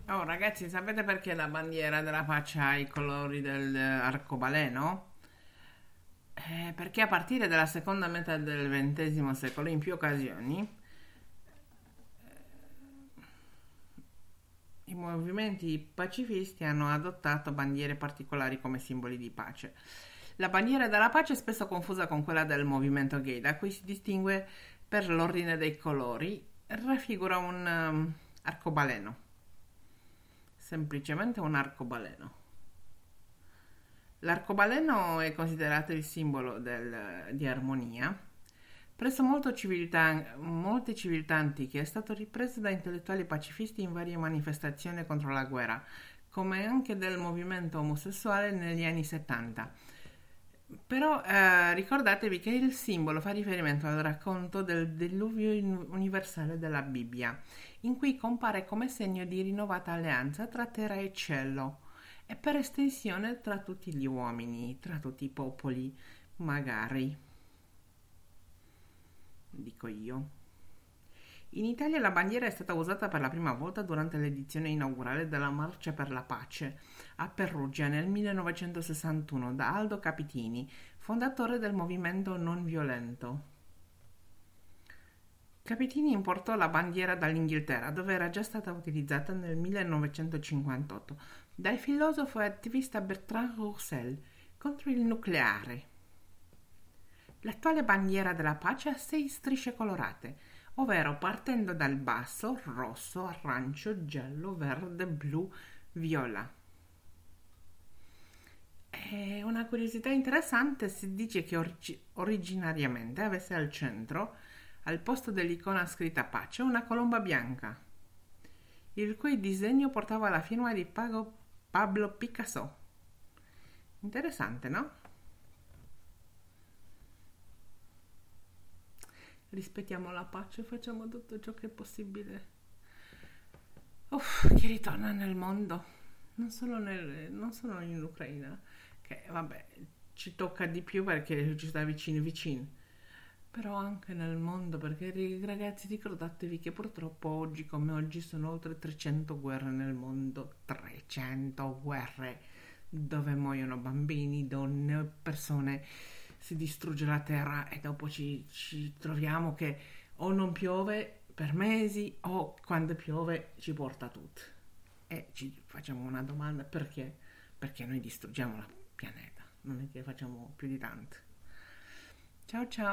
Oh ragazzi, sapete perché la bandiera della pace ha i colori dell'arcobaleno? Perché a partire dalla seconda metà del XX secolo, in più occasioni, i movimenti pacifisti hanno adottato bandiere particolari come simboli di pace. La bandiera della pace è spesso confusa con quella del movimento gay, da cui si distingue per l'ordine dei colori, raffigura un arcobaleno, semplicemente un arcobaleno. L'arcobaleno è considerato il simbolo di armonia. Presso molte civiltà antiche è stato ripreso da intellettuali pacifisti in varie manifestazioni contro la guerra, come anche del movimento omosessuale negli anni 70. Però ricordatevi che il simbolo fa riferimento al racconto del diluvio universale della Bibbia, in cui compare come segno di rinnovata alleanza tra terra e cielo e per estensione tra tutti gli uomini, tra tutti i popoli, magari, dico io. In Italia la bandiera è stata usata per la prima volta durante l'edizione inaugurale della Marcia per la Pace a Perugia nel 1961 da Aldo Capitini, fondatore del movimento non violento. Capitini importò la bandiera dall'Inghilterra, dove era già stata utilizzata nel 1958 dal filosofo e attivista Bertrand Russell contro il nucleare. L'attuale bandiera della pace ha 6 strisce colorate, ovvero partendo dal basso rosso, arancio, giallo, verde, blu, viola. E una curiosità interessante, si dice che originariamente avesse al centro, al posto dell'icona scritta pace, una colomba bianca, il cui disegno portava la firma di Pablo Picasso. Interessante, no? Rispettiamo la pace e facciamo tutto ciò che è possibile. Che ritorna nel mondo, non solo in Ucraina, che vabbè ci tocca di più perché ci sta vicino vicino, però anche nel mondo, perché ragazzi ricordatevi che purtroppo oggi come oggi sono oltre 300 guerre nel mondo, 300 guerre dove muoiono bambini, donne, persone, si distrugge la terra e dopo ci troviamo che o non piove per mesi o quando piove ci porta tutto. E ci facciamo una domanda: perché? Perché noi distruggiamo il pianeta, non è che facciamo più di tanto. Ciao ciao.